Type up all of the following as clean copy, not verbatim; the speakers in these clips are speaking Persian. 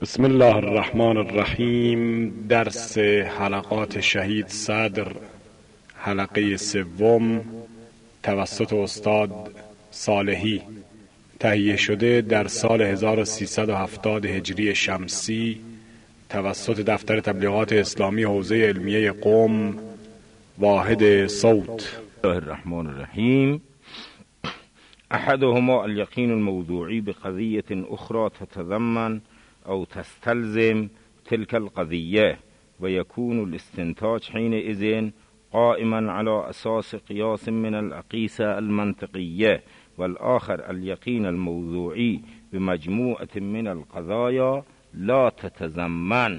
بسم الله الرحمن الرحیم. درس حلقات شهید صدر، حلقه سوم، توسط استاد صالحی، تهیه شده در سال 1370 هجری شمسی توسط دفتر تبلیغات اسلامی حوزه علمیه قم، واحد صوت. الله الرحمن الرحیم. احدهما اليقين الموضوعي بقضية أخرى تتضمن أو تستلزم تلك القضية، ويكون الاستنتاج حينئذ قائما على أساس قياس من الأقيسة المنطقية، والآخر اليقين الموضوعي بمجموعة من القضايا لا تتضمن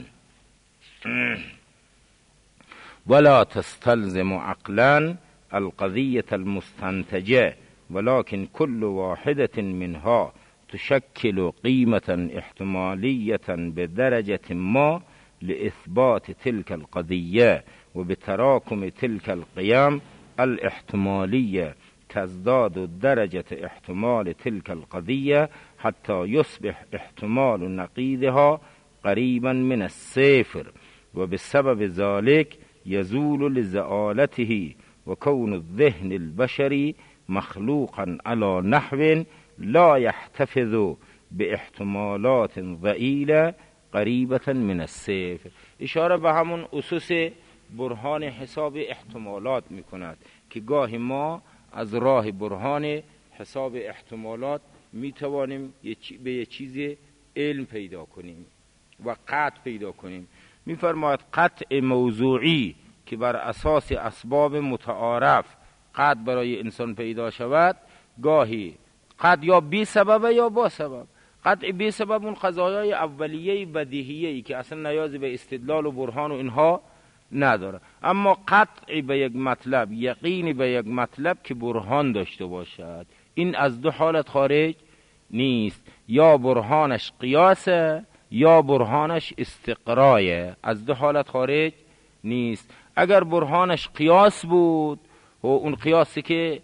ولا تستلزم عقلا القضية المستنتجة، ولكن كل واحدة منها تشكل قيمة احتمالية بدرجة ما لإثبات تلك القضية، وبتراكم تلك القيم الاحتمالية تزداد درجة احتمال تلك القضية حتى يصبح احتمال نقيضها قريبا من الصفر، وبسبب ذلك يزول لزآلته، وكون الذهن البشري مخلوقا على نحو لا يحتفظ باحتمالات ضئيلة قریبة من الصفر. اشاره به همون اساس برهان حساب احتمالات میکند که گاهی ما از راه برهان حساب احتمالات میتوانیم به یه چیز علم پیدا کنیم و قطع پیدا کنیم. میفرماید قطع موضوعی که بر اساس اسباب متعارف قطع برای انسان پیدا شود، گاهی قطع یا بی سبب یا با سبب. قطع بی سبب اون قضایای اولیه بدیهیه‌ای که اصلا نیاز به استدلال و برهان و اینها نداره، اما قطع به یک مطلب، یقینی به یک مطلب که برهان داشته باشد، این از دو حالت خارج نیست، یا برهانش قیاسه یا برهانش استقرایه، از دو حالت خارج نیست. اگر برهانش قیاس بود و اون قیاسی که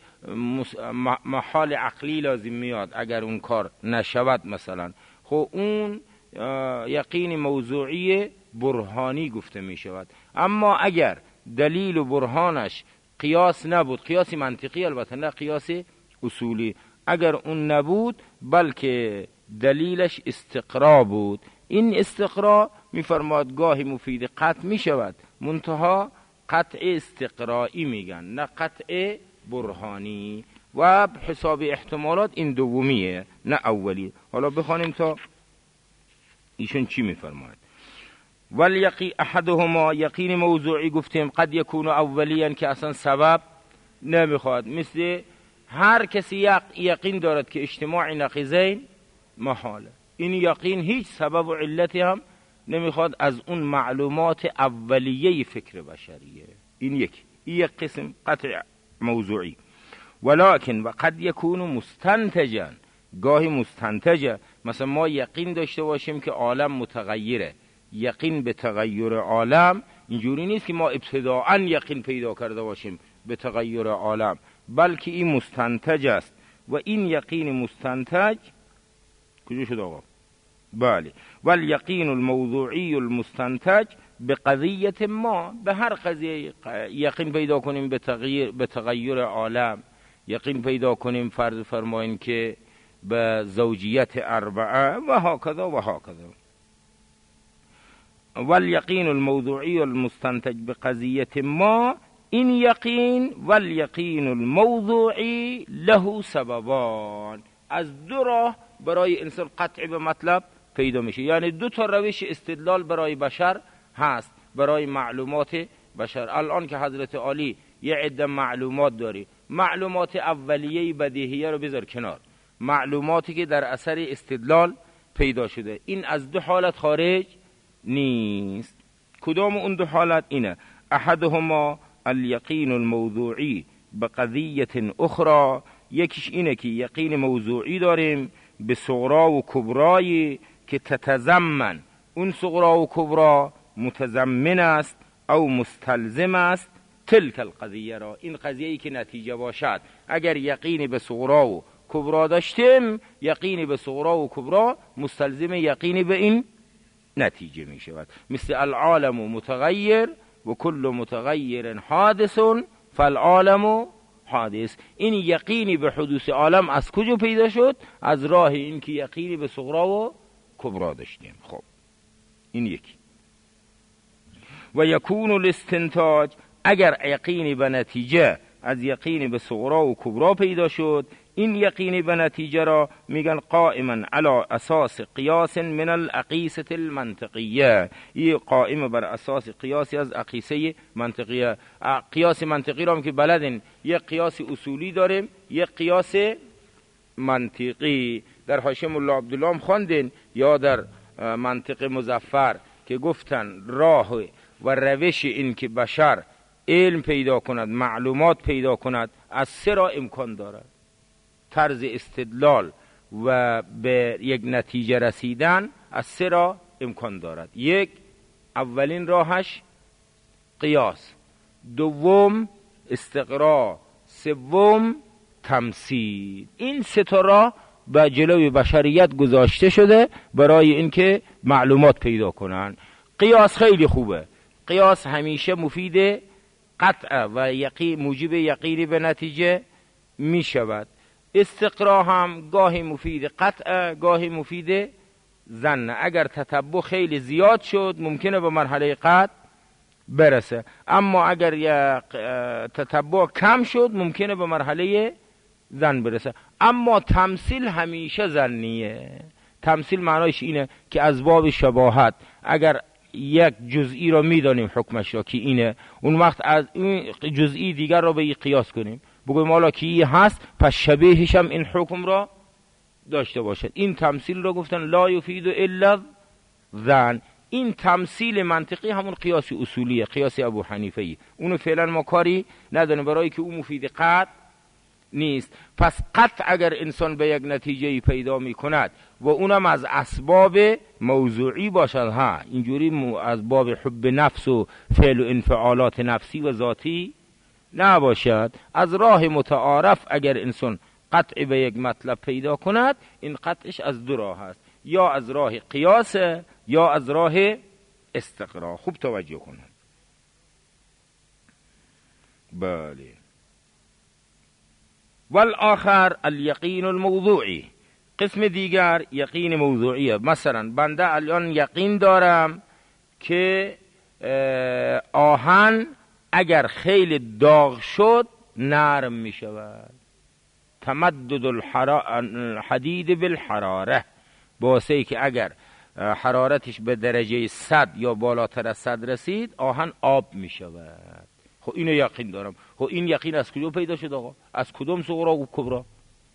محال عقلی لازم میاد اگر اون کار نشود مثلا، خب اون یقین موضوعی برهانی گفته می شود. اما اگر دلیل و برهانش قیاس نبود، قیاسی منطقی البته نه قیاس اصولی، اگر اون نبود بلکه دلیلش استقرا بود، این استقرا میفرماد گاهی مفید قطع می شود، منتها قطع استقرایی میگن نه قطع برهانی، و حساب احتمالات این دومیه نه اولی. حالا بخوانیم تا ایشون چی میفرماید. والیقین احدهما، یقین موضوعی گفتیم قد یکون اولیاً که اصلا سبب نمیخواد، مثل هر کسی یقین دارد که اجتماع نقیضین محاله، این یقین هیچ سبب و علتی هم نمیخواد از اون معلومات اولیه فکر بشریه. این یک قسم قطع موضوعی. ولكن و قد یکون مستنتجا، گاهی مستنتجه، مثلا ما یقین داشته باشیم که عالم متغیره، یقین به تغییر عالم اینجوری نیست که ما ابتداعا یقین پیدا کرده باشیم به تغییر عالم، بلکه این مستنتج است. و این یقین مستنتج کجا شد آقا؟ بله، والیقین الموضوعی المستنتج به قضیت ما، به هر قضیه یقین پیدا کنیم به تغییر عالم، یقین پیدا کنیم فرض فرمایین که به زوجیت اربعه و هاکذا و هاکذا. والیقین الموضوعی المستنتج به قضیت ما، این یقین والیقین الموضوعی له سببان، از دو راه برای انسان قطع به مطلب پیدا میشه، یعنی دو تا روش استدلال برای بشر هست، برای معلومات بشر. الان که حضرت عالی یه عده معلومات داری، معلومات اولیه بدیهیه رو بذار کنار، معلوماتی که در اثر استدلال پیدا شده، این از دو حالت خارج نیست. کدام اون دو حالت؟ اینه احدهما الیقین الموضوعی بقضیه اخرى، یکیش اینه که یقین موضوعی داریم به صغرا و کبرایی که تتضمن، اون صغرا و کبرا متضمن است او مستلزم است تلک القضیه را، این قضیه‌ای که نتیجه باشد. اگر یقینی به صغرا و کبرا داشتیم، یقینی به صغرا و کبرا مستلزم یقینی به این نتیجه می شود. مثل العالم متغیر و کل متغیر حادث فالعالم حادث. این یقینی به حدوث عالم از کجا پیدا شد؟ از راه این که یقینی به صغرا و کبرا داشتیم. خب این یکی. و یکون الاستنتاج، اگر یقینی به نتیجه از یقینی به صغرا و کبرا پیدا شد، این یقینی به نتیجه را میگن قائما علی اساس قیاس من الاقیسه المنطقیه. این قائم بر اساس قیاسی از اقیسه منطقیه. قیاس منطقی را هم که بلدین، یک قیاس اصولی داریم، یک قیاس منطقی. در حاشیه ملا عبدالله هم خواندین یا در منطق مظفر که گفتن راه و روش این که بشر علم پیدا کند، معلومات پیدا کند، از سه راه امکان دارد. طرز استدلال و به یک نتیجه رسیدن از سه راه امکان دارد. یک، اولین راهش قیاس، دوم استقراء، سوم تمثیل. این سه تا راه به جلوی بشریت گذاشته شده برای اینکه معلومات پیدا کنن. قیاس خیلی خوبه، قیاس همیشه مفید قطع و موجب یقینی به نتیجه می شود. استقراء هم گاهی مفید قطع، گاهی مفید ظن. اگر تتبع خیلی زیاد شد ممکنه به مرحله قطع برسه، اما اگر تتبع کم شد ممکنه به مرحله ظن برسه. اما تمثیل همیشه ظنیه. تمثیل معنایش اینه که از باب شباهت اگر یک جزئی را میدانیم حکمش را که اینه، اون وقت از این جزئی دیگر را به این قیاس کنیم، بگویم حالا که این هست پس شبیهش هم این حکم را داشته باشد. این تمثیل را گفتن لا یفید الا ظن. این تمثیل منطقی همون قیاس اصولیه، قیاس ابو حنیفه. اونو فعلا ما کاری نداریم برای که اون مفید قطع نیست. پس قطع اگر انسان به یک نتیجه پیدا می کند و اونم از اسباب موضوعی باشد، اینجوری از باب حب نفس و فعل و انفعالات نفسی و ذاتی نباشد، از راه متعارف اگر انسان قطع به یک مطلب پیدا کند، این قطعش از دو راه است، یا از راه قیاس یا از راه استقراء. خوب توجه کنید. بله. والآخر الیقین الموضوعی. قسم دیگر یقین موضوعیه. مثلا بنده الان یقین دارم که آهن اگر خیلی داغ شد نرم می شود. تمدد الحدید بالحراره، باسه که اگر حرارتش به درجه 100 یا بالاتر از 100 رسید آهن آب می شود. خب اینو یقین دارم. خب این یقین از کجا پیدا شد آقا؟ از کدوم صغرا و کبرا؟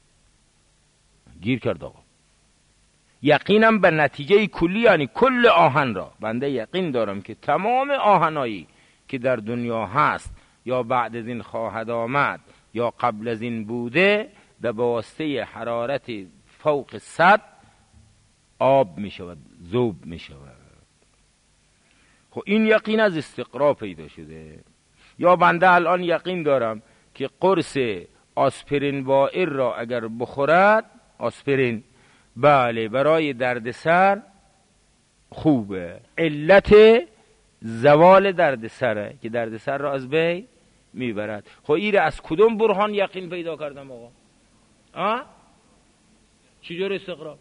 گیر کرد آقا. یقینم به نتیجه کلی، یعنی کل آهن را بنده یقین دارم که تمام آهنایی که در دنیا هست یا بعد از این خواهد آمد یا قبل از این بوده، در واسطه حرارت فوق 100 آب می شود، ذوب می شود. خب این یقین از استقراء پیدا شده. یا بنده الان یقین دارم که قرص آسپرین وائر را اگر بخورد، آسپرین بله برای دردسر خوبه، علت زوال دردسره که دردسر را از بین میبرد. خب این از کدوم برهان یقین پیدا کردم آقا؟ چجور استقراء؟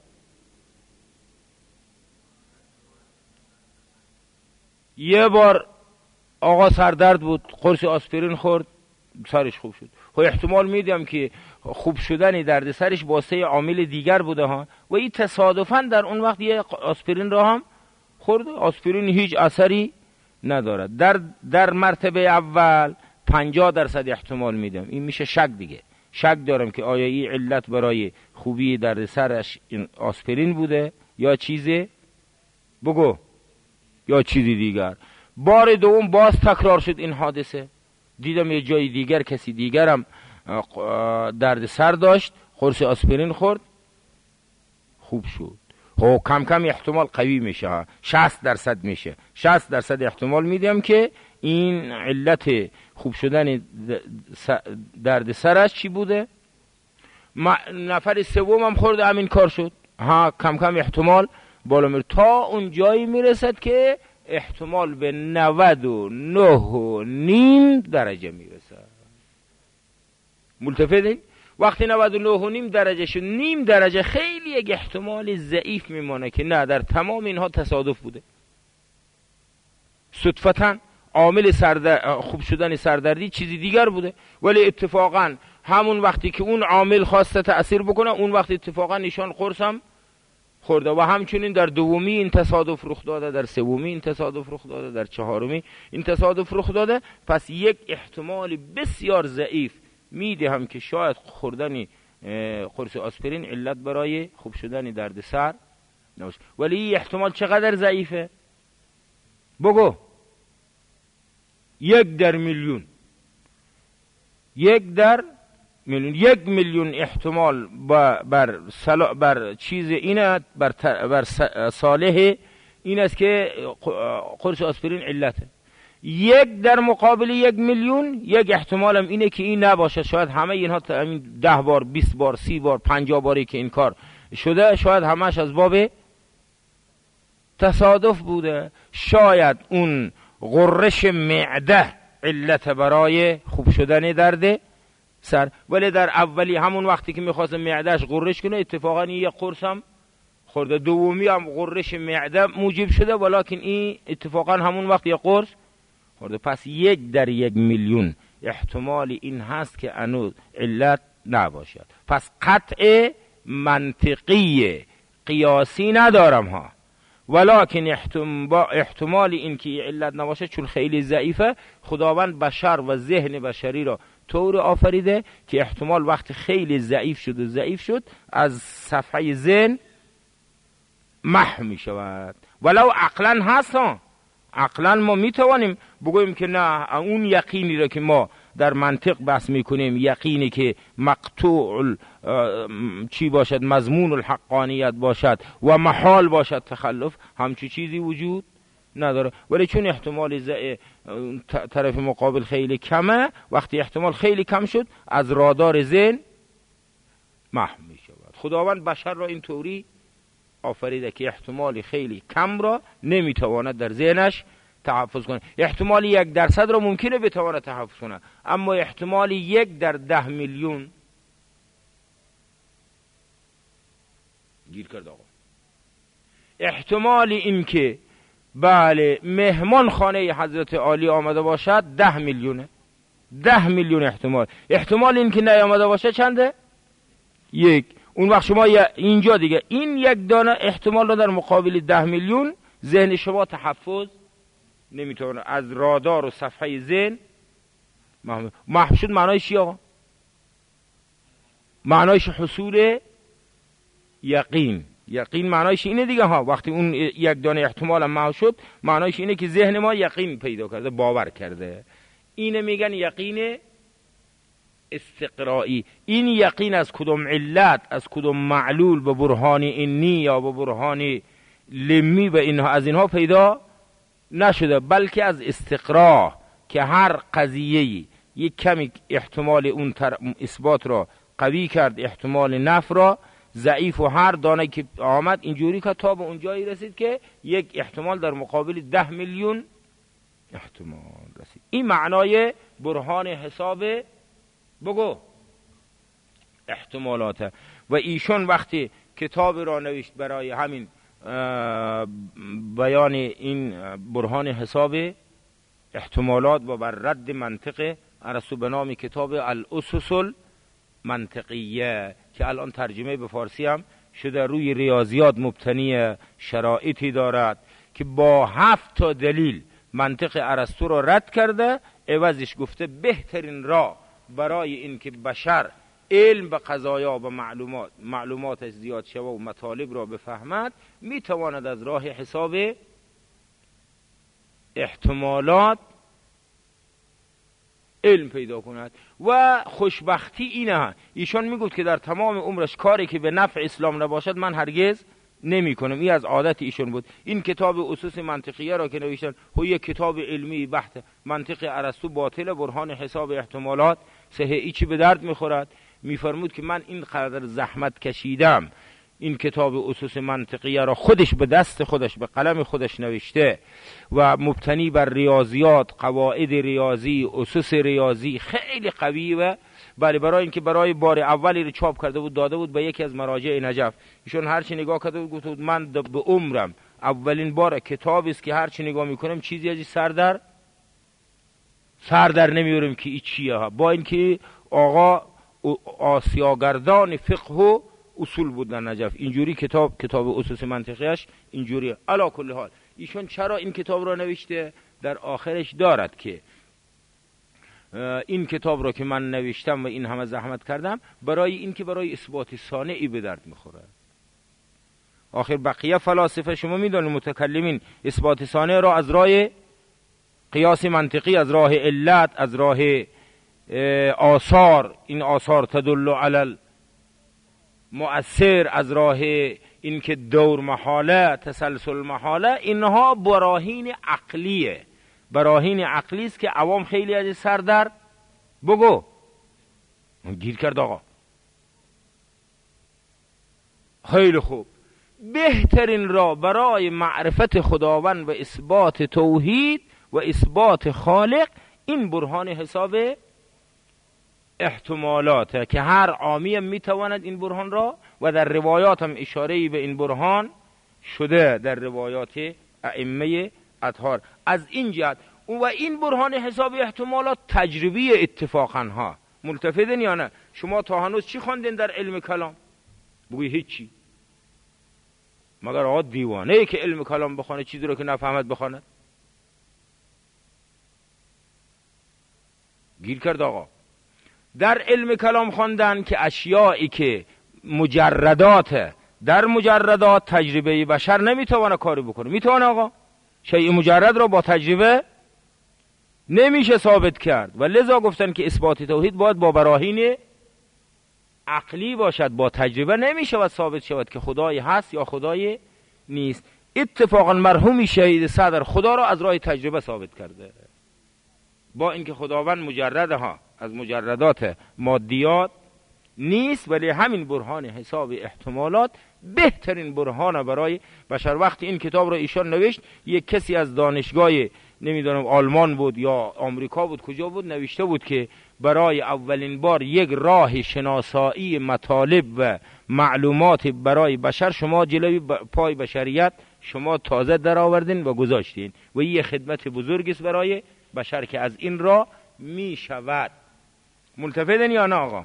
یه بار آقا سردرد بود، قرص آسپرین خورد، سرش خوب شد. خب احتمال میدم که خوب شدن درد سرش واسه عامل دیگر بوده ها، و این تصادفاً در اون وقت یه آسپرین را هم خورده. آسپرین هیچ اثری ندارد. در مرتبه اول 50% احتمال میدم، این میشه شک دیگه. شک دارم که آیا این علت برای خوبی درد سرش این آسپرین بوده یا چیزی بگو یا چیزی دیگر. بار دوم باز تکرار شد این حادثه، دیدم یه جای دیگر کسی دیگرم درد سر داشت، قرص آسپرین خورد، خوب شد. خب کم کم احتمال قوی میشه، 60% میشه. 60% احتمال میدم که این علت خوب شدن درد سرش چی بوده. نفر سوم هم خورد همین کار شد، کم کم احتمال بالا میره تا اون جایی میرسد که احتمال به 99.5 درجه میرسد. ملتفته؟ وقتی 99.5 درجه شد، نیم درجه خیلی یک احتمال ضعیف میمانه که نه، در تمام اینها تصادف بوده، صدفتاً عامل خوب شدن سردردی چیزی دیگر بوده، ولی اتفاقاً همون وقتی که اون عامل خواسته تأثیر بکنه، اون وقت اتفاقاً ایشان قرص هم خورده و همچنین در دومی این تصادف رخ داده، در سومی این تصادف رخ داده، در چهارمی این تصادف رخ داده. پس یک احتمال بسیار ضعیف میدهم که شاید خوردن قرص آسپرین علت برای خوب شدن درد سر نباشه. ولی این احتمال چقدر ضعیفه؟ بگو. 1 در میلیون. 1 در میلیون. 1 میلیون احتمال بر چیز اینه، بر صالح این است که قرص آسپرین علته. 1 در مقابل 1 میلیون، یک احتمال هم اینه که این نباشه. شاید همه اینها 10 بار 20 بار 30 بار 50 باری که این کار شده، شاید همش از باب تصادف بوده. شاید اون غرش معده علت برای خوب شدن درد سر، ولی در اولی همون وقتی که میخواست معدهش غرش کنه، اتفاقا یه قرص هم خورده. دومی هم غرش معده موجب شده، ولکن این اتفاقا همون وقت یه قرص خورده. پس 1 در 1 میلیون احتمال این هست که انو علت نباشد. پس قطع منطقی قیاسی ندارم ها، ولکن احتمال این که علت نباشه چون خیلی ضعیفه، خداوند بشر و ذهن بشری را طور آفریده که احتمال وقت خیلی ضعیف شد از صفحه ذهن محو می شود. ولو عقلا هست ها، عقلا ما می توانیم بگوییم که نه، اون یقینی را که ما در منطق بحث می کنیم، یقینی که مقطوع چی باشد، مضمون الحقانیت باشد و محال باشد تخلف، همچی چیزی وجود نداره. ولی چون احتمال طرف مقابل خیلی کمه، وقتی احتمال خیلی کم شد از رادار ذهن محو می شود. خداوند بشر را این طوری آفریده که احتمال خیلی کم را نمیتواند در ذهنش تحفظ کنه. احتمال 1% را ممکنه بتواند تحفظ کنه، اما احتمال 1 در 10 میلیون گیر کرد آقا. احتمال این که بله مهمان خانه حضرت عالی آمده باشد 10 میلیونه. 10 میلیون احتمال این که نیامده باشه چنده؟ 1. اون وقت شما اینجا دیگه این 1 دانه احتمال را در مقابل 10 میلیون ذهن شما تحفظ نمیتونه، از رادار و صفحه ذهن محو شد. معنایش چی آقا؟ معنایش حصول یقین. یقین معنایش اینه دیگه ها. وقتی اون 1 دانه احتمال هم محو شد، معنایش اینه که ذهن ما یقین پیدا کرده، باور کرده. اینه میگن یقین استقرایی. این یقین از کدوم علت، از کدوم معلول، به برهان اینی یا به برهان لمی و اینها، از اینها پیدا نشده، بلکه از استقرا که هر قضیه یک کمی احتمال اون اثبات را قوی کرد، احتمال نفی را ضعیف، و هر دانه که آمد اینجوری که تا به اونجایی رسید که یک احتمال در مقابل 10 میلیون احتمال رسید. این معنای برهان حساب بگو احتمالات. و ایشون وقتی کتاب را نوشت برای همین بیان این برهان حساب احتمالات و بر رد منطق ارسطو به نام کتاب الاسس المنطقیه که الان ترجمه به فارسی هم شده، روی ریاضیات مبتنی شرایطی دارد که با 7 تا دلیل منطق ارسطو را رد کرده، عوضش گفته بهترین راه برای این که بشر علم به قضایا و معلوماتش زیاد شود و مطالب را بفهمد، میتواند از راه حساب احتمالات علم پیدا کند. و خوشبختی اینه، ایشان میگوید که در تمام عمرش کاری که به نفع اسلام نباشد من هرگز نمی کنم. این از عادت ایشان بود. این کتاب اسس منطقیه را که نوشتن، یک کتاب علمی بحث منطق ارسطو باطل، برهان حساب احتمالات صحیح، چی به درد میخورد؟ میفرمود که من این قدر زحمت کشیدم این کتاب اسس منطقیه را خودش به دست خودش به قلم خودش نوشته و مبتنی بر ریاضیات، قواعد ریاضی، اسس ریاضی خیلی قویه. بله، برای اینکه برای بار اولی رو چاپ کرده بود، داده بود به یکی از مراجع نجف. ایشون هر چی نگاه کرده بود گفت من به عمرم اولین بار کتابی است که هر چی نگاه میکنم چیزی از سر در نمیورم که این چیه ها. با اینکه آقا آسیاگردان فقه و اصول بود در نجف، اینجوری کتاب اسس منطقیش اینجوری. علا کل حال ایشون چرا این کتاب را نوشته؟ در آخرش دارد که این کتاب را که من نوشتم و این همه زحمت کردم برای این که برای اثبات صانعی به درد میخوره. آخر بقیه فلاسفه شما میدونید متکلمین اثبات صانع را از راه قیاس منطقی، از راه علت، از راه آثار، این آثار تدل علی مؤثر، از راه این که دور محاله، تسلسل محاله، اینها براهین عقلیه. براهین عقلی است که عوام خیلی از سر در بگو گیر کرد. آقا خیلی خوب، بهترین را برای معرفت خداوند و اثبات توحید و اثبات خالق این برهان حساب احتمالاته که هر عامی میتواند این برهان را، و در روایات هم اشاره‌ای به این برهان شده در روایات ائمه اطهار. از این جهت و این برهان حساب احتمالات تجربی اتفاقا ها. ملتفتن یا نه؟ شما تا هنوز چی خواندین در علم کلام؟ بگوی هیچی، مگر آقا دیوانه ای که علم کلام بخونه چیزی رو که نفهمد بخونه؟ گیر کرد آقا. در علم کلام خواندن که اشیایی که مجردات، در مجردات تجربه بشر نمیتونه کاری بکنه. میتونه آقا؟ شیء مجرد را با تجربه نمیشه ثابت کرد و لذا گفتن که اثبات توحید باید با براهین عقلی باشد، با تجربه نمیشه و ثابت شود که خدای هست یا خدای نیست. اتفاقا مرحومی شهید صدر خدا را از راه تجربه ثابت کرده، با اینکه خداوند مجرده ها از مجردات مادیات نیست، ولی همین برهان حساب احتمالات بهترین برهان برای بشر. وقتی این کتاب را ایشان نوشت، یک کسی از دانشگاه نمیدونم آلمان بود یا آمریکا بود کجا بود، نوشته بود که برای اولین بار یک راه شناسایی مطالب و معلومات برای بشر شما جلوی پای بشریت شما تازه در آوردین و گذاشتین و این خدمت بزرگی است برای بشر که از این راه می شود. ملتفتن یا نه آقا؟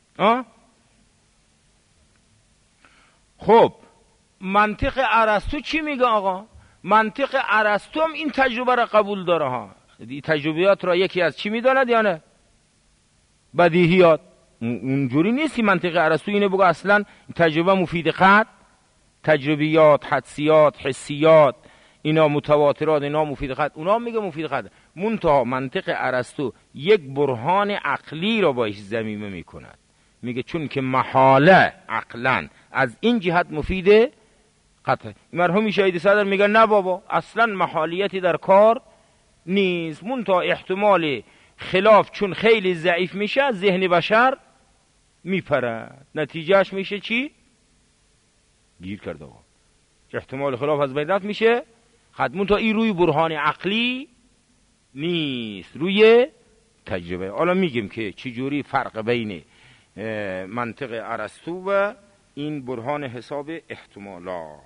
خب منطق ارسطو چی میگه آقا؟ منطق ارسطو هم این تجربه را قبول داره ها. این تجربیات را یکی از چی میداند یا نه؟ بدیهیات. اونجوری نیستی منطق ارسطو اینه بگه اصلا تجربه مفید قطع، تجربیات، حدسیات، حسیات، اینا متواترات، اینا مفید قطع، اونا میگه مفید قطع. منتها منطق ارسطو یک برهان عقلی را باش ضمیمه میکند، میگه چون که محاله عقلا از این جهت مفیده قطع. مرحوم شهید صدر میگه نه بابا اصلا محالیتی در کار نیست، منتها احتمال خلاف چون خیلی ضعیف میشه ذهن بشر میپره، نتیجهش میشه چی؟ گیر کرده آقا. احتمال خلاف از بین رفت میشه خدمون تا این روی برهان عقلی نیست، روی تجربه. حالا میگیم که چی جوری فرق بین منطق ارسطو و این برهان حساب احتمالات.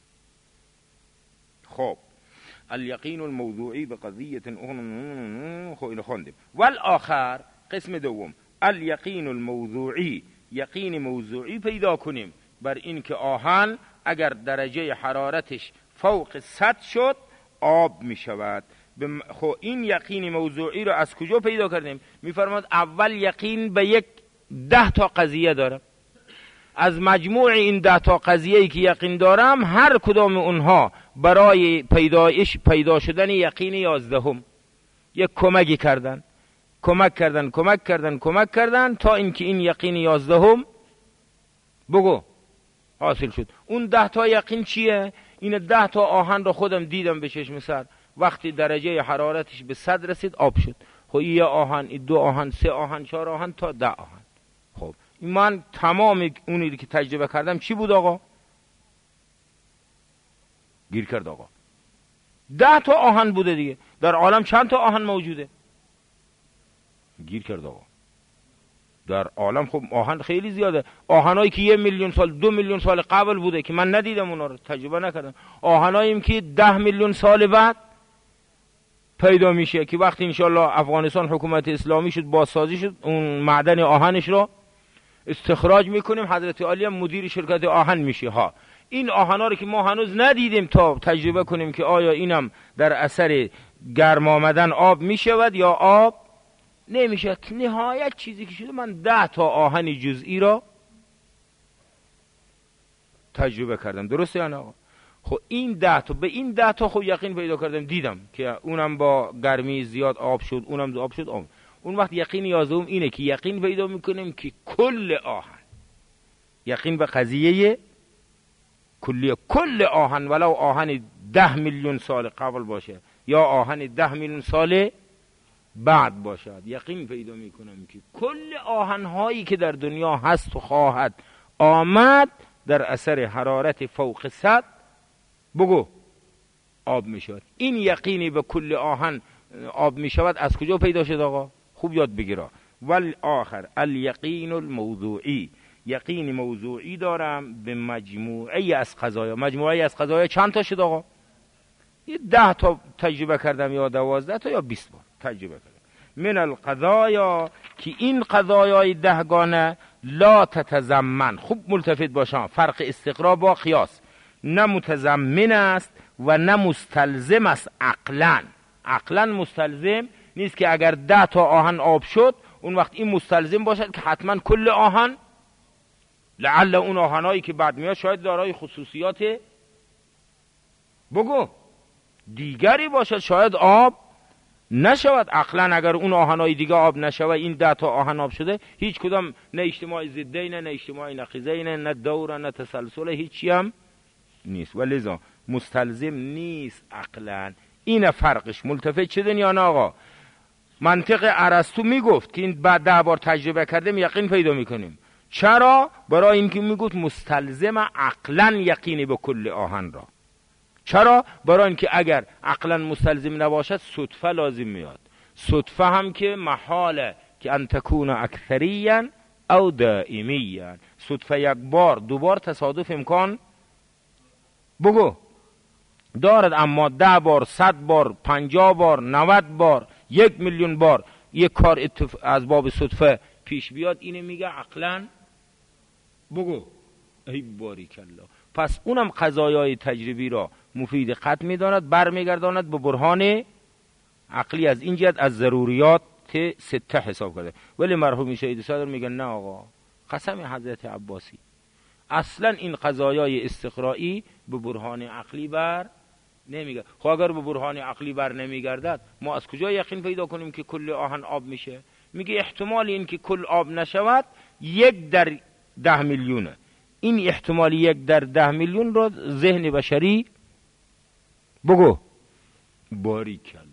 خب الیقین الموضوعی به قضیه خب اینو خوندیم. والآخر قسم دوم الیقین الموضوعی، یقین موضوعی پیدا کنیم بر این که آهن اگر درجه حرارتش فوق 100 شد آب می شود. خب این یقین موضوعی رو از کجا پیدا کردیم؟ میفرماد اول یقین به 10 تا قضیه دارم، از مجموع این 10 تا قضیه‌ای که یقین دارم هر کدام اونها برای پیدا شدن یقین 11 یک کمکی کردن تا اینکه این یقین 11 بگو حاصل شد. اون 10 تا یقین چیه؟ این 10 تا آهن رو خودم دیدم به چشم سر، وقتی درجه حرارتش به 100 رسید آب شد. خب این 1 آهن، این 2 آهن، 3 آهن، 4 آهن تا 10 آهن. خب من تمام اونی که تجربه کردم چی بود آقا؟ گیر کرد آقا. 10 تا آهن بوده دیگه. در عالم چند تا آهن موجوده؟ گیر کرد آقا. در عالم خب آهن خیلی زیاده. آهنایی که 1 میلیون سال 2 میلیون سال قبل بوده که من ندیدم، اونا رو تجربه نکردم. آهناییم که 10 میلیون سال بعد پیدا میشه که وقتی انشالله افغانستان حکومت اسلامی شد، بازسازی شد، اون معدن آهنش رو استخراج میکنیم، حضرت علی هم مدیر شرکت آهن میشه ها. این آهنا رو که ما هنوز ندیدیم تا تجربه کنیم که آیا اینم در اثر گرم آمدن آب میشود یا آب نمیشه. نهایت چیزی که شده من 10 تا آهن جزئی را تجربه کردم. درسته یا نه آقا؟ خب این 10 تا، به این 10 تا خب یقین پیدا کردم، دیدم که اونم با گرمی زیاد آب شد، اونم آب شد آب. اون وقت یقین 11 اینه که یقین پیدا میکنیم که کل آهن، یقین به قضیه کلیه، کل آهن ولو آهن 10 میلیون سال قبل باشه یا آهن 10 میلیون سال بعد باشد، یقین پیدا میکنم که کل آهن هایی که در دنیا هست و خواهد آمد در اثر حرارت فوق 100 بگو آب میشود. این یقینی به کل آهن آب میشود از کجا پیدا شد آقا؟ خوب یاد بگیرا. والآخر الیقین الموضوعی، یقین موضوعی دارم به مجموعه از قضایا. مجموعه از قضایا چند تا شد آقا؟ 10 تا تجربه کردم یا 12 تا یا 20 بار تجربه کردم. من القضایا، که این قضایای 10 گانه لا تتضمن، خوب ملتفت باشم، فرق استقرا با قیاس، نه متضمن است و نه مستلزم است عقلا. عقلا مستلزم نیست که اگر 10 تا آهن آب شد اون وقت این مستلزم باشد که حتما کل آهن، لعل اون آهنایی که بعد میاد شاید دارای خصوصیات بگو دیگری باشد، شاید آب نشود. عقلا اگر اون آهنای دیگه آب نشود، این 10 تا آهن آب شده، هیچ کدام نه اجتماع ضدین نه اجتماع نقیضین نه دور نه تسلسل، هیچی هم نیست. ولذا مستلزم نیست عقلا. این فرقش. ملتفت شدن یا نه آقا؟ منطق ارسطو میگفت که این بعد 10 بار تجربه کردیم یقین پیدا میکنیم. چرا؟ برای اینکه میگفت مستلزم عقلا یقینی به کل آهن را. چرا؟ برای اینکه اگر عقلا مستلزم نباشد صدفه لازم میاد. صدفه هم که محاله که ان تکون اکثریا او دائمیا. صدفه 1 بار 2 بار تصادف امکان بگو دارد، اما 10 بار 100 بار 50 بار 90 بار 1 میلیون بار یک کار از باب صدفه پیش بیاد، اینه میگه عقلا بگو ای باریکالله. پس اونم قضایای تجربی را مفید قطع میداند، برمیگرداند به برهان عقلی. از این جهت از ضروریات 6 حساب کرده. ولی مرحوم شهید صدر میگن نه آقا، قسم حضرت عباسی، اصلا این قضایای استقرایی به برهان عقلی بر نمیگرد. خب اگر به برهان عقلی بر نمیگردد ما از کجا یقین پیدا کنیم که کل آهن آب میشه؟ میگه احتمال این که کل آب نشود 1 در 10 میلیونه. این احتمال 1 در 10 میلیون رو ذهن بشری بگو باریکالله.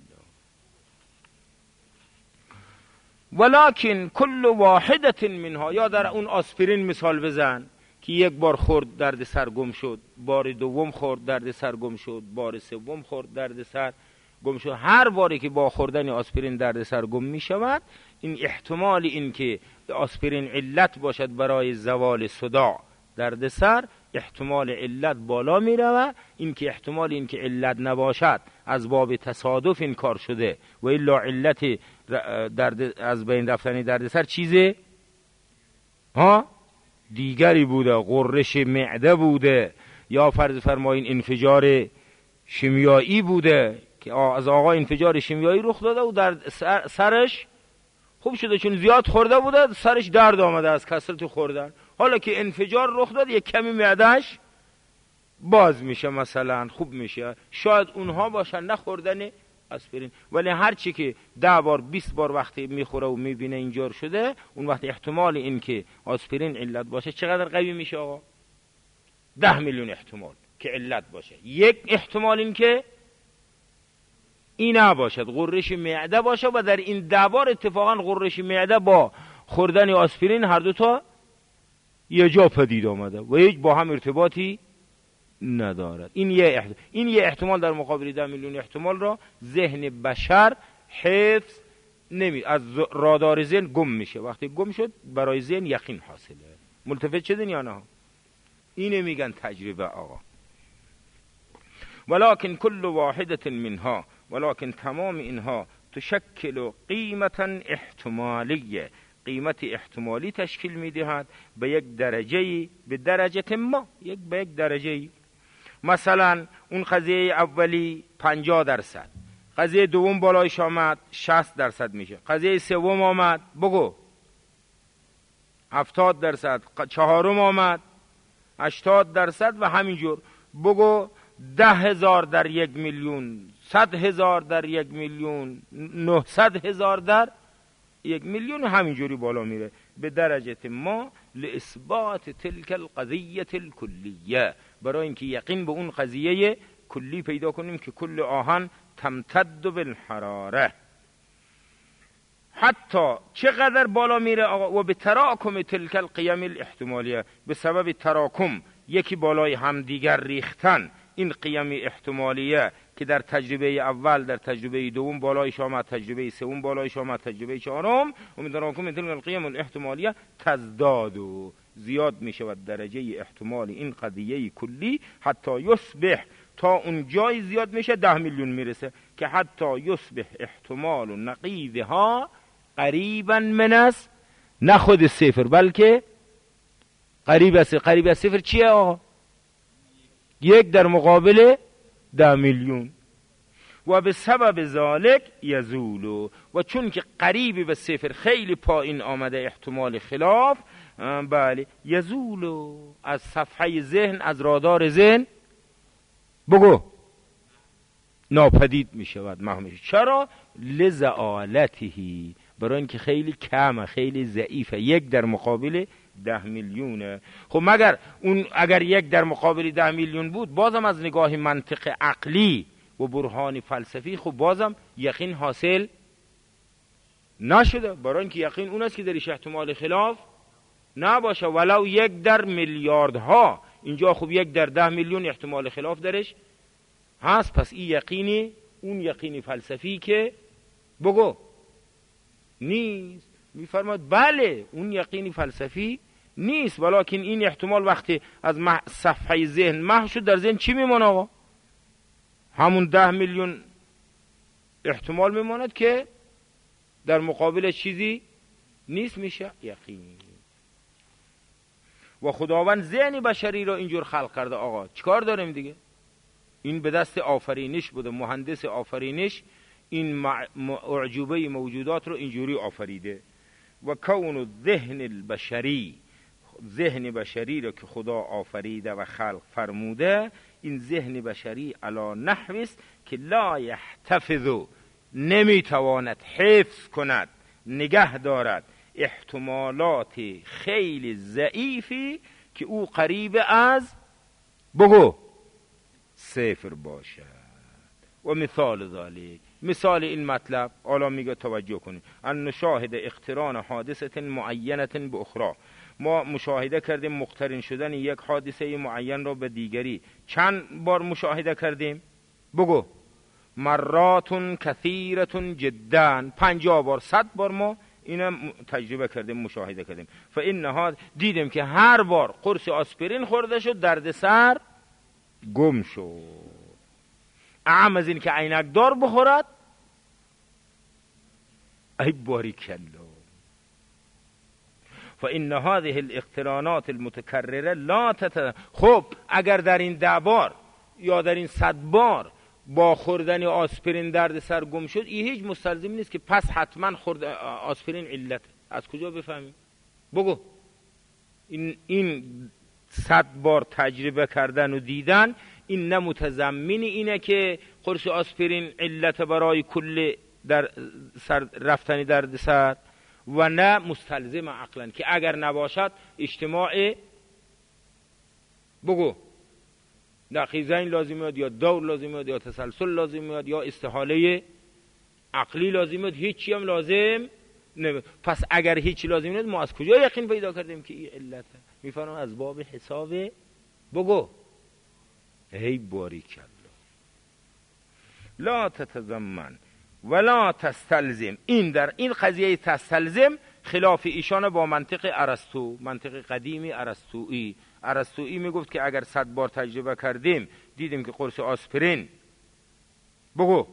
ولکن کل واحدت منها، یا در اون آسپرین مثال بزن که 1 بار خورد درد سر گم شد، بار دوم خورد درد سر گم شد، بار سوم خورد درد سر گم شد. هر باری که با خوردن آسپرین درد سر گم می شود، این احتمال این که آسپرین علت باشد برای زوال صداع درد سر، احتمال علت بالا می رود. این که احتمال این که علت نباشد از باب تصادف این کار شده و الا علت درد از بین رفتن درد سر چیزه ها دیگری بوده، غرش معده بوده، یا فرض فرمایین انفجار شیمیایی بوده که از آقا انفجار شیمیایی رخ داده و در سرش خوب شده چون زیاد خورده بوده، سرش درد آمده از کثرت خوردن. حالا که انفجار رخ داد یک کمی معدهش باز میشه مثلا، خوب میشه. شاید اونها باشن نخوردن آسپرین، ولی هر چی که 10 بار 20 بار وقتی میخوره و میبینه اینجور شده، اون وقت احتمال این که آسپرین علت باشه چقدر قوی میشه آقا؟ 10 میلیون احتمال که علت باشه. 1 احتمال این که این نباشد، غرش معده باشه، و در این 10 بار اتفاقا غرش معده با خوردن آسپرین هر دو تا یه جا پدید آمده و هیچ با هم ارتباطی ندارد. این یه احتمال در مقابل 10 میلیون احتمال را ذهن بشر حفظ از رادار ذهن گم میشه. وقتی گم شد برای ذهن یقین حاصله. ملتفت شدین یا نه؟ اینه میگن تجربه آقا. ولكن كل واحدة منها، ولكن تمام اینها تشکل قیمتا احتمالیه، قیمت احتمالی تشکیل میدهد به یک درجه، به درجه ما، به یک درجه. مثلا اون قضیه اولی 50%، قضیه دوم بالایش آمد 60% میشه، قضیه سوم آمد بگو 70%، چهارم آمد 80% و همینجور بگو 10,000 در 1 میلیون، 100,000 در 1 میلیون، 900,000 در 1 میلیون، همینجوری بالا میره به درجه ما لاثبات تلك القضیه الکلیه، برای اینکه یقین به اون قضیه کلی پیدا کنیم که کل آهن تمتد بالحراره. حتی چقدر بالا میره آقا؟ و به تراکم تلک القیم الاحتمالیه، به سبب تراکم یکی بالای همدیگر ریختن این قیم احتمالیه که در تجربه اول، در تجربه دوم بالایش آمد، تجربه سوم بالایش آمد، تجربه چهارم، و من تراکم تلک القیم الاحتمالیه تزداد و زیاد می شود درجه احتمالی این قضیه کلی حتی یصبح، تا اون جای زیاد میشه 10 میلیون میرسه که حتی یصبح احتمال و نقیضها قریبا من است، نه خود صفر بلکه قریب است. قریب از صفر چیه آقا؟ 1 در مقابل 10 میلیون. و به سبب ذالک یزولو، و چون که قریب به صفر خیلی پایین آمده احتمال خلاف، بله یزولو، از صفحه ذهن، از رادار ذهن بگو ناپدید می شود، محو می شود. چرا؟ لزعالتهی، برای اینکه خیلی کمه، خیلی ضعیفه، 1 در مقابل 10 میلیونه. خب مگر اون اگر 1 در مقابل 10 میلیون بود، بازم از نگاه منطق عقلی و برهان فلسفی خب بازم یقین حاصل نشده، برای اینکه یقین اون است که درش احتمال خلاف نباشه، ولو 1 در میلیاردها. اینجا خب 1 در 10 میلیون احتمال خلاف درش هست. پس این یقینی، اون یقینی فلسفی که بگو نیست. میفرماد بله اون یقینی فلسفی نیست، ولکن این احتمال وقتی از صفحه ذهن محو شد، در ذهن چی میمونه آقا؟ همون 10 میلیون احتمال میماند که در مقابل چیزی نیست، میشه یقین. و خداوند ذهن بشری را اینجور خلق کرده آقا. چیکار داریم دیگه؟ این به دست آفرینش بوده، مهندس آفرینش این اعجوبه موجودات رو اینجوری آفریده. و کون الذهن البشری، ذهن بشری رو که خدا آفریده و خلق فرموده، این ذهن بشری علی نحوی است که لا یحتفظ، نمیتواند حفظ کند، نگه دارد احتمالات خیلی ضعیفی که او قریب از بگو صفر باشد. و مثال ذالک، مثال این مطلب حالا میگه توجه کنید، ان نشاهد اقتران حادثه معینه به اخرى، ما مشاهده کردیم مقترن شدن یک حادثه معین را به دیگری. چند بار مشاهده کردیم؟ بگو مرات کثیرة جدا، 50 بار 100 بار ما اینا تجربه کردیم، مشاهده کردیم. فانها، دیدیم که هر بار قرص آسپرین خورده شد دردسر گم شد. اعم از این که عینک دار بخورد، ای باریکلا. فان هذه الاقترانات المتکرره لا خب اگر در این 10 بار یا در این 100 بار با خوردن آسپرین درد سر گم شد، این هیچ مستلزم نیست که پس حتما خورد آسپرین علت. از کجا بفهمیم؟ بگو این 100 بار تجربه کردن و دیدن این نه متضمن اینه که قرص آسپرین علت برای کل در سر رفتن درد سر، و نه مستلزم عقلا که اگر نباشد اجتماع بگو نقیضین لازم میاد، یا دور لازم میاد، یا تسلسل لازم میاد، یا استحاله عقلی لازم میاد، هیچی هم لازم نمیاد. پس اگر هیچی لازم نیست، ما از کجا یقین پیدا کردیم که این علته؟ میفرمایم از باب حساب بگو ای باریکلا. لا تتضمن ولا تستلزم. این در این قضیه تستلزم خلاف ایشان با منطق ارسطو، منطق قدیمی ارسطویی میگفت که اگر 100 بار تجربه کردیم دیدیم که قرص آسپرین بگو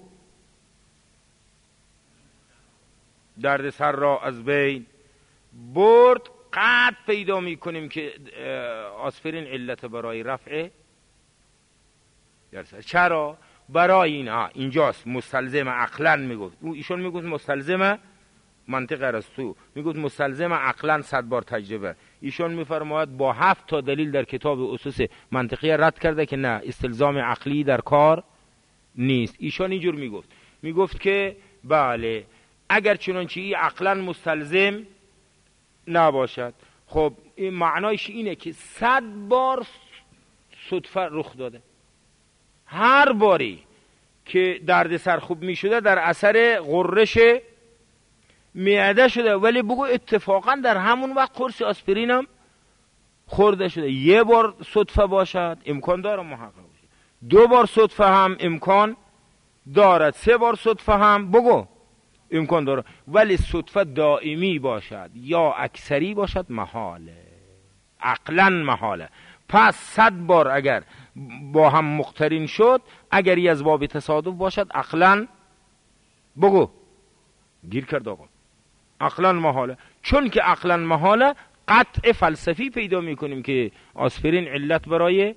درد سر را از بین برد، قطع پیدا میکنیم که آسپرین علت برای رفع درد سر. چرا؟ برای اینجاست مستلزم عقلا میگفت. ایشون میگفت مستلزم منطق ارسطو، میگفت مستلزم عقلا 100 بار تجربه. ایشون میفرماید با 7 تا دلیل در کتاب اسس منطقی رد کرده که نه، استلزام عقلی در کار نیست. ایشون اینجور میگفت که بله اگر چنانچه این عقلا مستلزم نباشد، خب این معنایش اینه که 100 بار صدفه رخ داده، هر باری که درد سر خوب می شده در اثر غرش معده شده، ولی بگو اتفاقا در همون وقت قرص آسپرین هم خورده شده. یه بار صدفه باشد امکان داره محقق باشه، 2 بار صدفه هم امکان دارد، 3 بار صدفه هم بگو امکان داره، ولی صدفه دائمی باشد یا اکثری باشد محاله، عقلا محاله. پس 100 بار اگر با هم مقترن شد، اگری از باب تصادف باشد عقلا بگو گیر کرد آقا، عقلا محاله. چون که عقلا محاله قطع فلسفی پیدا میکنیم که آسپرین علت برای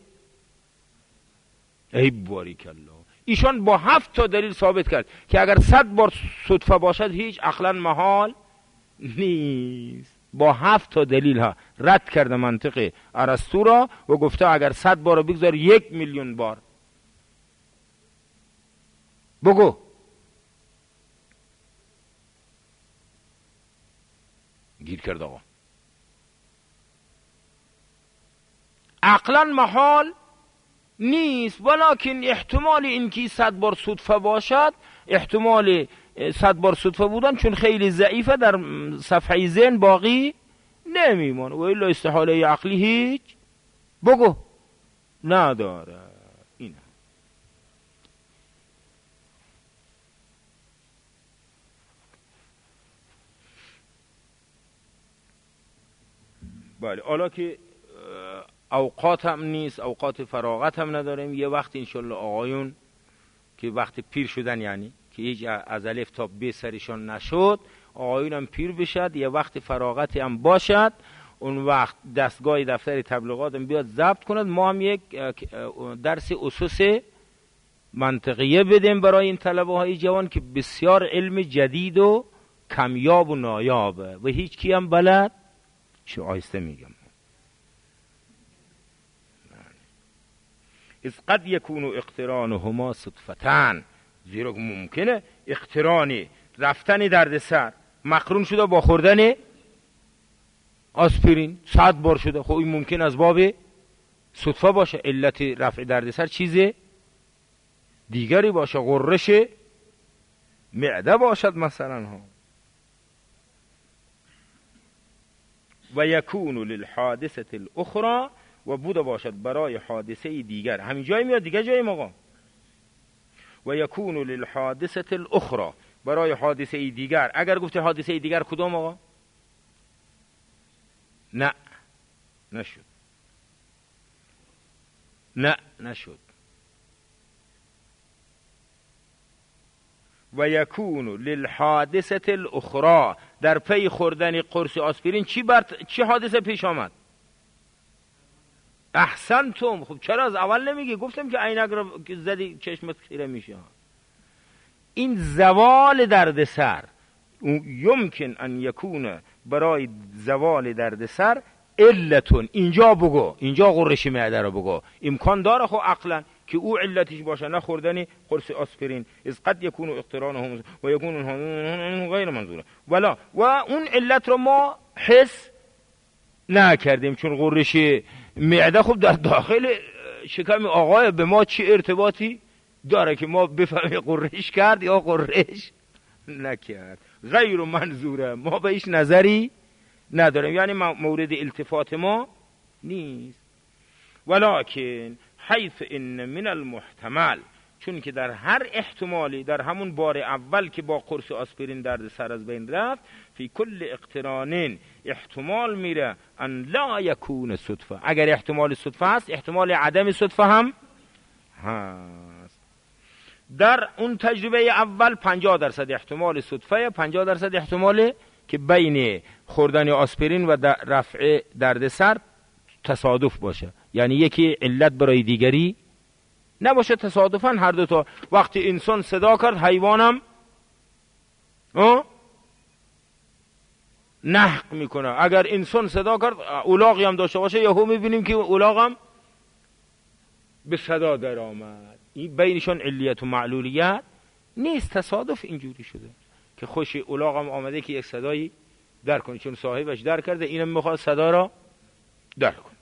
ای باریکلا. ایشان با 7 تا دلیل ثابت کرد که اگر 100 بار صدفه باشد هیچ عقلا محال نیست. با 7 تا دلیل ها رد کرده منطق ارسطو را و گفته اگر 100 بار رو بگذار 1,000,000 بار بگو گیر کرد آقا. عقلا محال نیست، ولکن احتمال اینکه 100 بار صدفه باشد، احتمال 100 بار صدفه بودن چون خیلی ضعیفه در صفحه ذهن باقی نمیمونه، و الا استحاله عقلی هیچ بگو نداره. اینه بله. حالا که اوقات هم نیست، اوقات فراغت هم نداریم، یه وقت انشالله آقایون که وقت پیر شدن، یعنی که هیچ از الف تا ب سرشان نشد، آقایون هم پیر بشد، یه وقت فراغتی هم باشد، اون وقت دستگاه دفتر تبلیغات هم بیاد ضبط کند، ما هم یک درس اسس منطقیه بدیم برای این طلبه های جوان که بسیار علم جدید و کمیاب و نایابه و هیچ کی هم بلد چه. آیسته میگم از قد یکون اقترانهما صدفتن، زیرا ممکنه اقترانی رفتن دردسر مقرون شده با خوردن آسپرین 100 بار شده، خب این ممکن از باب صدفه باشه، علت رفع دردسر چیز دیگری باشه، غرش معده باشد مثلا ها. و یکون للحادثه الاخرى، و بوده باشد برای حادثه دیگر. همین جای میاد دیگه جای آقا. و یکون للحادثه الاخرى، برای حادثه دیگر. اگر گفته حادثه دیگر کدام آقا؟ نه نشد، نه نشد. و یکون للحادثه الاخرى، در پی خوردن قرص آسپرین چی حادثه پیش آمد؟ احسنتم. خب چرا از اول نمیگی؟ گفتم که عینک رو زدی چشمت خیره میشه. این زوال دردسر یمکن ان یکون، برای زوال دردسر علتون، اینجا بگو، اینجا غرش معده رو بگو، امکان داره خب عقلا که او علتش باشه نخوردن قرص آسپرین. از قد یکون اقترانهم و یکون غیر منظوره ولا، و اون علت رو ما حس نکردیم چون غرش معده خب در داخل شکم آقای به ما چی ارتباطی داره که ما بفهمیم قرش کرد یا قرش نکرد، غیر منظوره، ما بهش نظری نداریم، یعنی مورد التفات ما نیست. ولکن حیث ان من المحتمل، چون که در هر احتمالی، در همون بار اول که با قرص آسپرین درد سر از بین رفت، فی کل اقترانین احتمال میره ان لا یکون صدفه، اگر احتمال صدفه هست احتمال عدم صدفه هم هست. در اون تجربه اول 50% احتمال صدفه، 50% احتمال که بین خوردن آسپرین و رفع درد سر تصادف باشه، یعنی یکی علت برای دیگری نباشه، تصادفاً هر دو تا. وقتی انسان صدا کرد حیوانم نحق میکنه، اگر انسان صدا کرد اولاغی هم داشته باشه یهو میبینیم که اولاغم به صدا در آمد. این بینشان علیت و معلولیت نیست، تصادف اینجوری شده که خوش اولاغم آمده که یک صدایی در کنه، چون صاحبش در کرده اینم میخواد صدا را در کنه.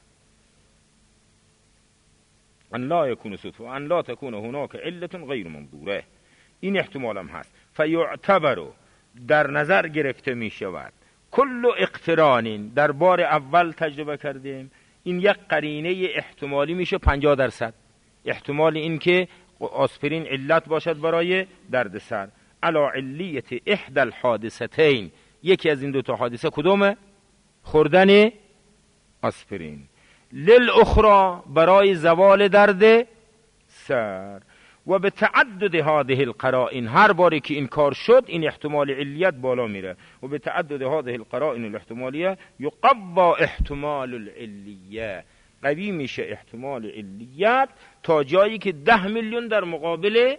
ان لا یکون صدفه ان لا تکون هناک علت غیر منظوره، این احتمال هم هست. فیعتبر، در نظر گرفته می شود، کل اقتران، در بار اول تجربه کردیم این یک قرینه احتمالی میشه 50%، احتمال این که آسپرین علت باشد برای درد سر، علی علیت احدى الحادثتین، یکی از این دو تا حادثه کدومه؟ خوردن آسپرین. للاخرى، برای زوال درد سر. و به تعدد هذه القرائن، هر باری که این کار شد این احتمال علیت بالا میره. و به تعدد هذه القرائن الاحتمالیه یقوى احتمال العلیه، قوی میشه احتمال علیت تا جایی که 10 میلیون در مقابل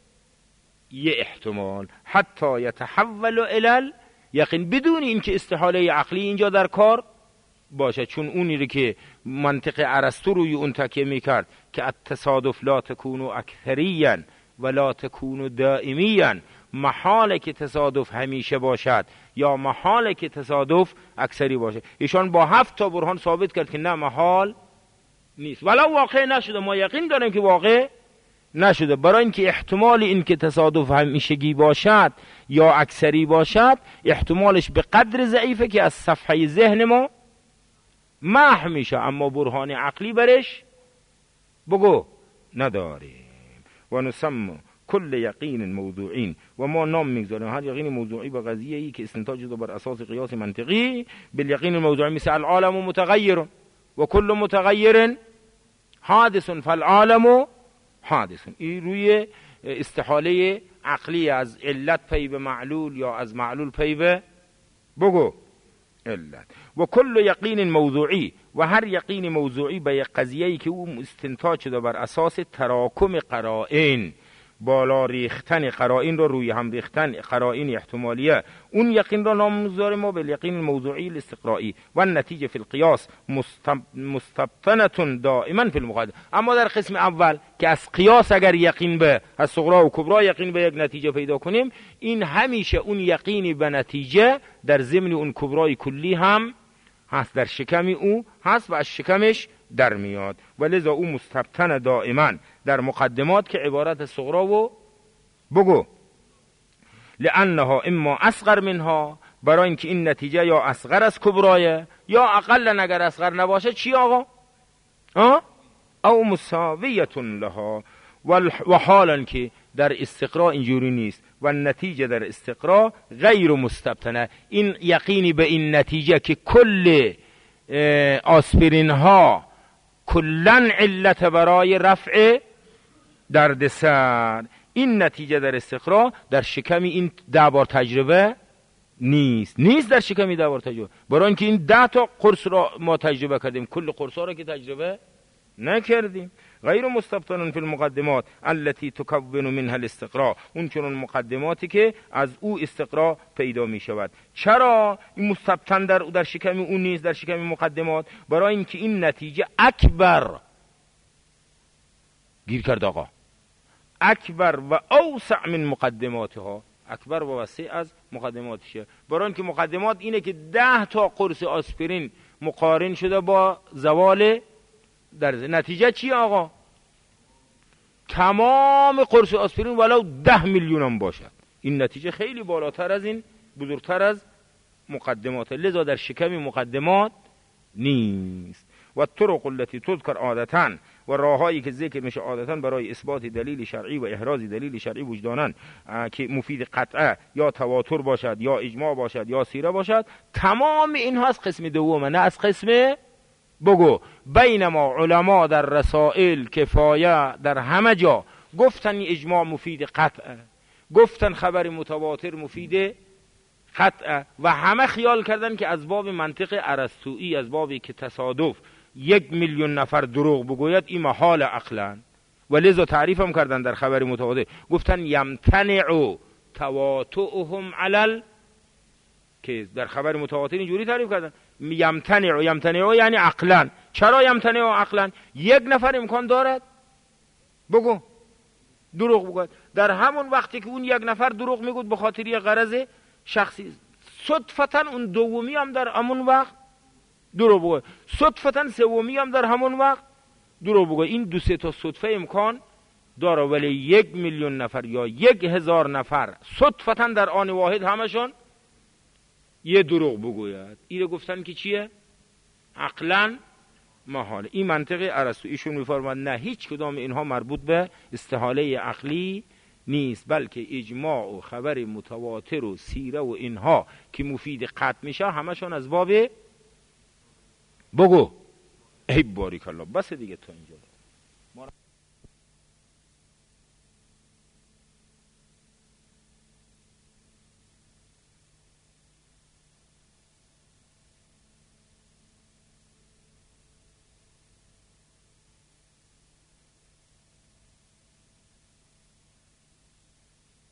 یه احتمال، حتی یتحول الی یقین، بدون اینکه استحاله عقلی اینجا در کار باشه. چون اونی رو که منطق ارسطو روی اون تکیه میکرد که التصادف لا تکون اکثریا و لا تکون دائمیا، محاله که تصادف همیشه باشد یا محاله که تصادف اکثری باشه، ایشان با 7 تا برهان ثابت کرد که نه، محال نیست، ولو واقع نشده، ما یقین داریم که واقع نشده. برای اینکه احتمال این که تصادف همیشگی باشد یا اکثری باشد احتمالش به قدر ضعیفه که از صفحه ذهن ما محو میشه، اما برهان عقلی برش بگو نداریم. و نسمى کل یقین موضوعین، و ما نام میگذاریم هر یقین موضوعی به قضیه ای که استنتاج شده بر اساس قیاس منطقی بالیقین الموضوعی، مثل العالم متغیر و کل متغیر حادث فالعالم حادث. این روی استحاله عقلی از علت پی به معلول یا از معلول پی به بگو علت. و کل یقین موضوعی، و هر یقین موضوعی به یک قضیه‌ای که او استنتاج شده بر اساس تراکم قرائن، بالا ریختن قرائن رو روی هم ریختن قرائن احتمالیه، اون یقین رو نام می‌ذاریم ما به یقین موضوعی الاستقرائی. و النتیجه فی القیاس مستبطنه دائما فی المقادمه. اما در قسم اول که از قیاس اگر یقین به از صغرا و کبرا یقین به یک نتیجه پیدا کنیم، این همیشه اون یقینی به نتیجه در ضمن اون کبرای کلی هم هست، در شکمی او هست و از شکمش در میاد، و لذا او مستبطن دائما در مقدمات که عبارت صغرا و بگو، لانها اما اصغر منها، برای اینکه این نتیجه یا اصغر از کبرایه یا اقل، اگر اصغر نباشه چی آقا؟ او مساویه لها. و حالا که در استقرا اینجوری نیست و نتیجه در استقرا غیر مستبطنه، این یقینی به این نتیجه که کل آسپرین ها کلن علت برای رفع دردسر، این نتیجه در استقرا در شکمی این 10 بار تجربه نیست در شکمی 10 بار تجربه، برای اینکه این 10 تا قرص را ما تجربه کردیم، کل قرص ها را که تجربه نکردیم. غیر مستبطن فی المقدمات التي تكون منها الاستقراء، اون چنون مقدماتی که از او استقراء پیدا می شود. چرا این مستبطن در شکم اون نیست، در شکم مقدمات؟ برای اینکه این نتیجه اکبر، گیر کرد آقا، اکبر و اوسع من مقدماتها، اکبر و وسیع از مقدماتشه. برای اینکه مقدمات اینه که 10 تا قرص آسپرین مقارن شده با زوال در نتیجه چی آقا؟ تمام قرص آسپرین ولو 10 میلیون هم باشد، این نتیجه خیلی بالاتر از این، بزرگتر از مقدمات، لذا در شکم مقدمات نیست. و الطرق التي تذكر عادتا، و راههایی که ذکر میشه عادتاً برای اثبات دلیل شرعی و احراز دلیل شرعی وجدانن که مفید قطعه یا تواتر باشد یا اجماع باشد یا سیره باشد، تمام اینها از قسم دومه، نه از قسم بگو. بینما علما در رسائل کفایه در همه جا گفتن اجماع مفید قطعه، گفتن خبر متواتر مفید قطعه، و همه خیال کردن که از باب منطق ارسطویی، از بابی که تصادف 1,000,000 نفر دروغ بگوید این محال عقلا، و لذا تعریف هم کردن در خبر متواتر، گفتن یمتنع تواطؤهم علل، که در خبر متواتر اینجوری تعریف کردن یمتنع یعنی عقلا. چرا یمتنع عقلا؟ 1 نفر امکان دارد بگو دروغ بگوید، در همون وقتی که اون 1 نفر دروغ میگوید به خاطر یه غرض شخصی، صدفتا اون دومی هم در همون وقت دروغ بگوید، صدفتا سومی هم در همون وقت دروغ بگوید. این 2-3 تا صدفه امکان داره، ولی 1,000,000 نفر یا 1,000 نفر صدفتا در آن واحد همشون یه دروغ بگوید، این رو گفتن که چیه؟ عقلا محاله. این منطق ارسطو. ایشون میفرماد نه، هیچ کدام اینها مربوط به استحاله عقلی نیست، بلکه اجماع و خبر متواتر و سیره و اینها که مفید قطع میشه همشون از باب بگو. ای باریک الله. بس دیگه تا اینجا.